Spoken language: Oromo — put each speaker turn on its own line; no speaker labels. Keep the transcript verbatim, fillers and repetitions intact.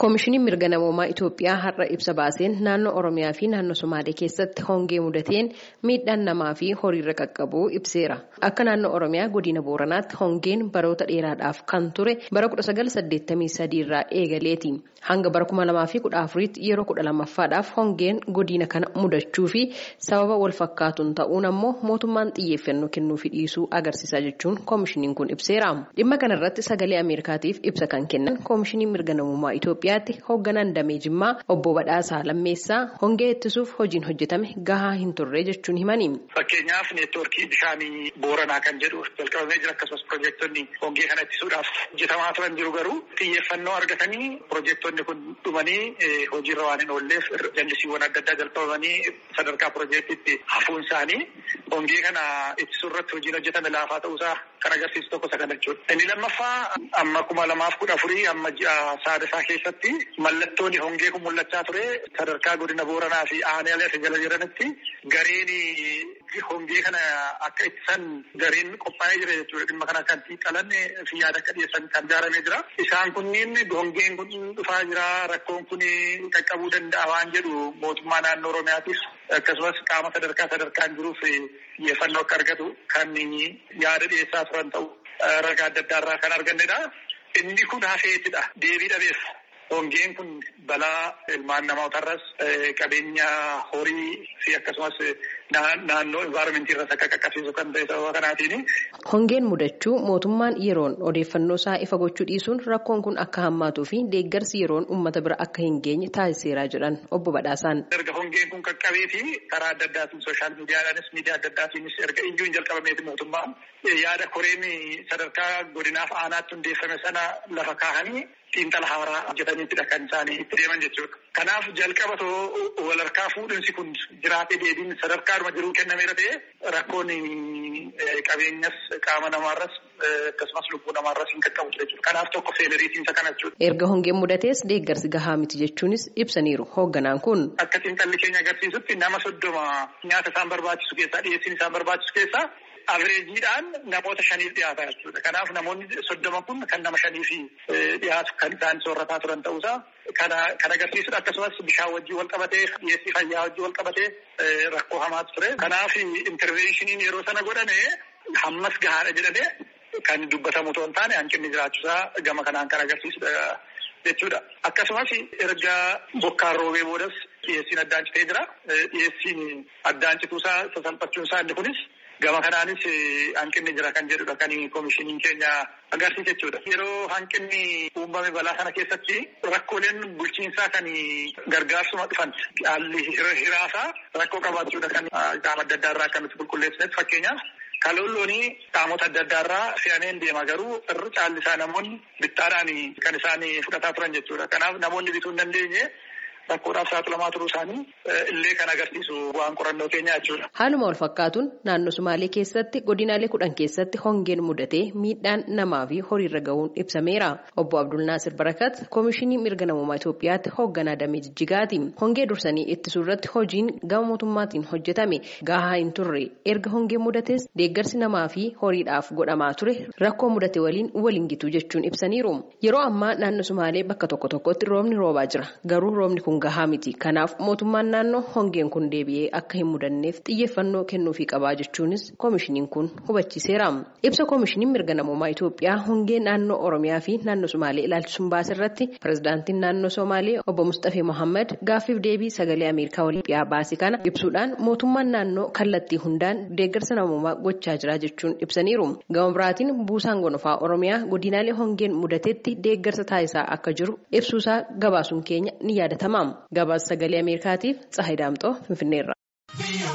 Koomishiniin mirga namoomaa Itoophiyaa har'a ibsa baaseen naannoo Oromiyaa fi naannoo Somaalee keessatti hongee mudateen miidhaan namaa fi horiirra qaqqabuu ibseera. Akka naannoo Oromiyaa godina Booranaatti hongeen baroota dheeraadhaaf kan ture bara kudha sagal saddeettamii sadii irraa eegaleeti. Hanga bara kuma lamaa fi kudha afuriitti yeroo kudha lammaffaadhaaf hongeen godina kana mudachuu fi sababa wal fakkaatuun ta'uun ammoo mootummaan xiyyeeffannoo kennuufi dhiisuu agarsiisa jechuun koomishiniin kun ibseera. Dhimma kanarratti sagalee Ameerikaatiif ibsa kan kennan koomishiniin mirga namoomaa Itoophiyaatti hoogganaan damee Jimmaa obbo Badhaasaa Lammeessaa hongee ittisuuf hojiin hojjetame gahaa hin turre jechuun himani.
Fakkeenyaaf neetwoorkii bishaanii Booranaa kan jedhu jalqabamee jira akkasumas piroojektonni hongee kana ittisuudhaaf hojjetamaa turan jiru garuu xiyyeeffannoo argatanii piroojektonni kun dhumanii hojiirra waan hin oolleef jallisiiwwan adda addaa jalqabamanii sadarkaa piroojeektiitti hafuun isaanii hongee kana ittisuu irratti hojiin hojjetame laafaa ta'uusaa kan agarsiisu tokko isa kana jechuudha. Inni lammaffaa amma kuma lamaaf kudha afurii amma ji'a saadasaa keessatti mallattoonni hongee kun mul'achaa ture sadarkaa godina Booranaa fi aanaalee isa jala jiranitti gareen hongee kana akka ittisan gareen qophaa'ee jira jechuudha. Dhimma kana kan xiinxalan fi yaada akka dhiyeessan kan ijaaramee jira. Isaan kunniin hongeen kun dhufaa jira rakkoon kun qaqqabuu danda'a waan jedhu mootummaa naannoo Oromiyaatiif akkasumas qaama sadarkaa sadarkaan jiruuf xiyyeeffannoo akka argatu kan yaada dhiyeessaa turan ta'u ragaa adda addaa irraa kan argannedha. Inni kun hafeetidha. Deebii dhabeef hongeen kun balaa ilmaan namootarras qabeenya horii fi akkasumas naannoo envaayiramentii irratti akka qaqqabsiisu kan ta'e sababa kanaatiin.
Hongeen mudachuu mootummaan yeroon odeeffannoo isaa ifa gochuu dhiisuun rakkoon kun akka hammaatuu fi deeggarsi yeroon uummata bira akka hin geenye taasiseera jedhan obbo Badhaasaan.
Erga hongeen kun qaqqabee fi karaa adda addaatiin sooshaal miidiyaadhaanis miidiyaa adda addaatiinis erga iyyuu jalqabameeti mootummaan yaada koreen sadarkaa godinaaf aanaatti hundeeffame sana lafa kaahanii xiinxala haaraa hojjetaniitidha kan isaanii itti deeman jechuudha. Kanaaf jalqaba walharkaa fuudhinsi kun jiraatee deebiin sadarkaadhuma jiruu kennameera ta'e rakkoon qabeenyas qaama namaarras akkasumas lubbuu namaarras hin qaqqabu jechuudha. Kanaaf tokko feeleriitiinsa kana jechuudha.
Erga hongeen mudatees deeggarsi gahaa miti jechuunis ibsaniiru hoogganaan kun.
Akka xiinxalli keenya agarsiisutti nama soddoma nyaata isaan barbaachisu keessaa dhiyeessiin isaan barbaachisu keessaa Averejjiidhaan namoota shaniif dhiyaata jechuudha. Kanaaf namoonni soddoma kun kan nama shaniif dhiyaatu kan isaan soorataa turan ta'uusaa kana kan agarsiisudha. Akkasumas bishaan wajjin wal qabatee dhiyeessii fayyaa wajjin wal qabatee rakkoo hamaatu ture. Kanaaf intervenshiniin yeroo sana godhame hammas gahaadha jedhamee kan dubbatamu otoo hin taane hanqinni jiraachuusaa gama kanaan kan agarsiisudha jechuudha. Akkasumas erga bokkaan roobee boodas dhiyeessiin addaan citee jira. Dhiyeessiin addaan cituusaa sasalphachuunsaa inni kunis gama kanaanis hanqinni jira kan jedhudha kan koomishiniin keenya agarsiisa jechuudha. Yeroo hanqinni uumame balaa sana keessatti rakkooleen bulchiinsaa kan gargaarsuma dhufan haalli hiraasaa rakkoo qabaachuudha kan qaama adda addaa irraa kan nuti qulqulleessinetti fakkeenyaaf kaloolloonii qaamota adda addaa irraa fe'ameen deema garuu irra caalli isaa namoonni bittaadhaan kan isaan fudhataa turan jechuudha. Kanaaf namoonni bituu hin dandeenye rakkoodhaaf saaxilamaa turuu isaanii illee kan agarsiisu waan qorannoo keenya jechuudha.
Haaluma wal fakkaatuun naannoo Somaalee keessatti godinaalee kudhan keessatti hongeen mudatee miidhaan namaa fi horiirra gahuun ibsameera. Obbo Abdul Naasir Barakat Koomishinii Mirga Namoomaa Itoophiyaatti hoogganaa damee Jijjigaati. Hongee dursanii ittisuu irratti hojiin gama mootummaatiin hojjetame gahaa hin turre. Erga hongeen mudates deeggarsi namaa fi horiidhaaf godhamaa ture rakkoo mudate waliin waliin gitu jechuun ibsaniiru. Yeroo ammaa naannoo Somaalee bakka tokko tokkotti roobni roobaa jira. Garuu roobni kun gahaa miti. Kanaaf mootummaan naannoo hongeen kun deebi'ee akka hin mudanneef xiyyeeffannoo kennuufii qabaa jechuunis koomishiniin kun hubachiiseera. Ibsa koomishiniin mirga namoomaa Itoophiyaa hongee naannoo Oromiyaa fi naannoo Somaalee ilaalchisuun baase irratti pirezidaantiin naannoo Somaalee obbo Mustafee Mohammed gaaffiif deebii sagalee Ameerikaa waliin baase kana ibsuudhaan mootummaan naannoo kallattii hundaan deeggarsa namoomaa gochaa jira jechuun ibsaniiru. Gama biraatiin buusaan gonofaa Oromiyaa godinaalee hongeen mudatetti deeggarsa taasisaa akka jiru ibsuusaa gabaasuun keenya ni yaadatama. Gabaasa sagalee Ameerikaatiif Tsahayi Daamxoo Finfinneerra.